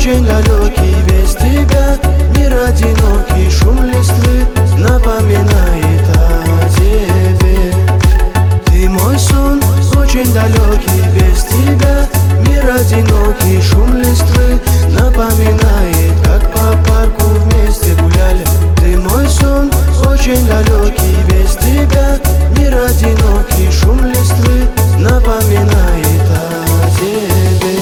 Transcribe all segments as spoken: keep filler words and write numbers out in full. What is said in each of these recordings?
очень далекий без тебя. Мир одинокий, шум листвы напоминает о тебе. Ты мой сон, очень далекий без тебя. Мир одинокий, шум листвы напоминает, как по парку вместе гуляли. Ты мой сон, очень далекий без тебя. Мир одинокий, шум листвы напоминает о тебе.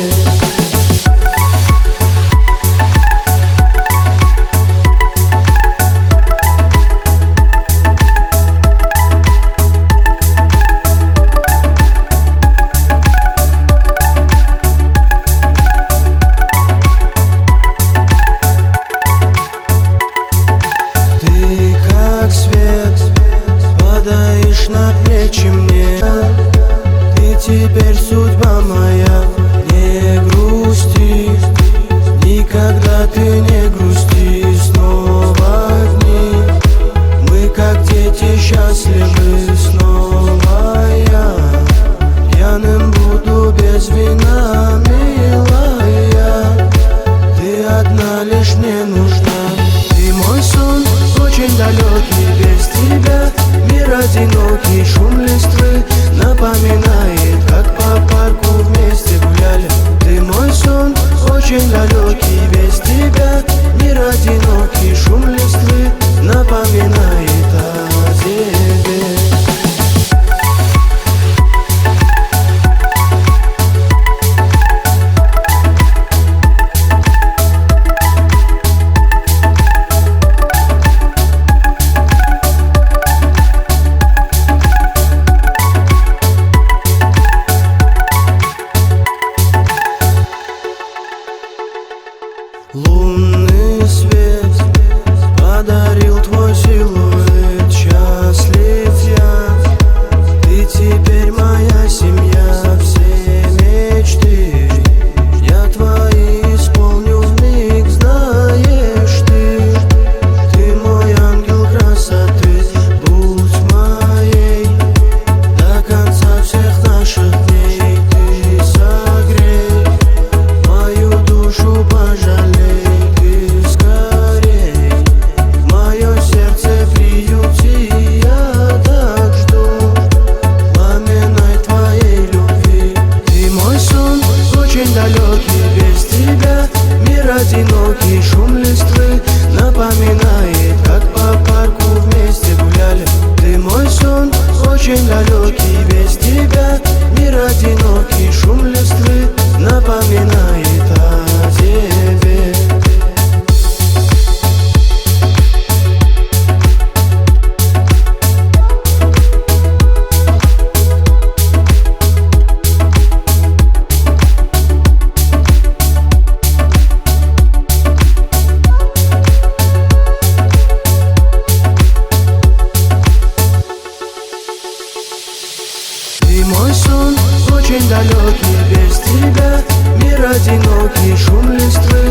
Падаешь на плечи мне, ты теперь судьба моя. Не грусти, никогда ты не грусти. Снова дни, мы как дети счастливы. Снова я пьяным буду без вина, милая. Ты одна лишь мне нужна. Ты мой сон, очень далекий без тебя. Мир одинокий, шум листвы напоминает, как по парку вместе гуляли. Ты мой сон, очень далекий без тебя. Мир одинокий, шум листвы напоминает о тебе. Лунный свет подарил твой силуэт. Счастлив я, ты теперь моя семья. Все мечты я твои исполню вмиг, знаешь ты. Ты мой ангел красоты, будь моей до конца всех наших дней. Ты согрей мою душу, пожалей. Далекий без тебя, мир одинокий, шум листвы напоминает, как по парку вместе гуляли. Ты мой сон, очень далекий без тебя. Мир одинокий, шум листвы напоминает о тебе. Ты мой сон, очень далекий без тебя. Мир одинокий, шум листвы